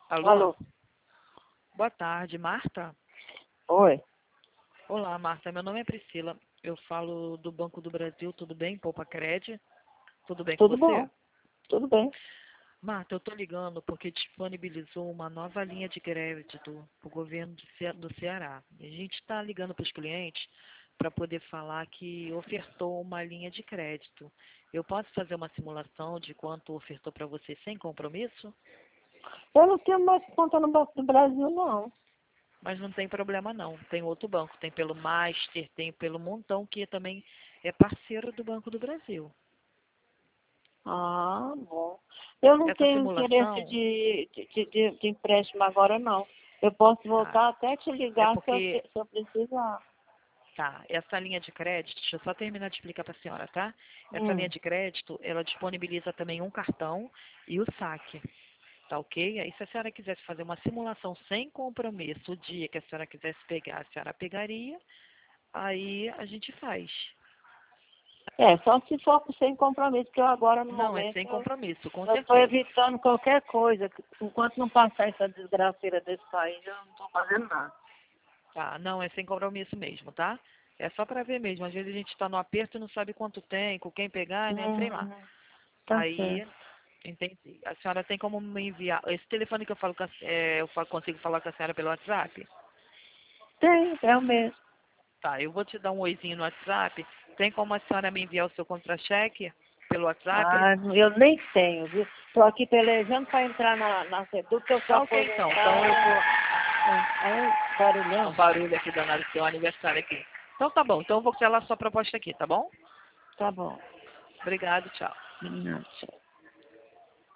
Alô? Alô? Boa tarde, Marta? Oi. Olá, Marta. Meu nome é Priscila. Eu falo do Banco do Brasil. Tudo bem? Poupa Cred? Tudo bem com Tudo você? bom? Tudo bem. Marta, eu estou ligando porque disponibilizou uma nova linha de crédito para o governo do Ceará. E a gente está ligando para os clientes para poder falar que ofertou uma linha de crédito. Eu posso fazer uma simulação de quanto ofertou para você sem compromisso? Eu não tenho mais conta no Banco do Brasil, não. Mas não tem problema não. Tem outro banco, tem pelo Master, tem pelo Montão, que também é parceiro do Banco do Brasil. Ah, bom. Eu não Essa tenho interesse simulação, de empréstimo agora, não. Eu posso tá, voltar até te é ligar porque, se eu precisar. tá, essa linha de crédito, deixa eu só terminar de explicar para a senhora, tá? Essa linha Hum. de crédito, ela disponibiliza também um cartão e o saque, tá ok? Aí se a senhora quisesse fazer uma simulação sem compromisso, o dia que a senhora quisesse pegar, a senhora pegaria, aí a gente faz. É, só se for sem compromisso, porque eu agora, no Não, é momento, sem compromisso, com eu estou certeza. evitando qualquer coisa. Enquanto não passar essa desgraceira desse país, eu não estou fazendo nada. Tá, não, é sem compromisso mesmo, tá? É só para ver mesmo. Às vezes a gente está no aperto e não sabe quanto tem, com quem pegar, né? Sei lá. Tá Aí, certo. entendi. A senhora tem como me enviar. Esse telefone que eu falo com consigo falar com a senhora pelo WhatsApp? Tem, é o mesmo. Tá, eu vou te dar um oizinho no WhatsApp. Tem como a senhora me enviar o seu contra-cheque pelo WhatsApp? Ah, eu nem tenho, viu? Estou aqui pelejando para entrar na Seduc, eu sou Tá ok, então. Então eu aposentada. vou. Aí, Um barulhão. barulho aqui danado do seu aniversário aqui. Então tá bom. Então eu vou cancela a sua proposta aqui, tá bom? Tá bom. Obrigado, tchau. Não, tchau.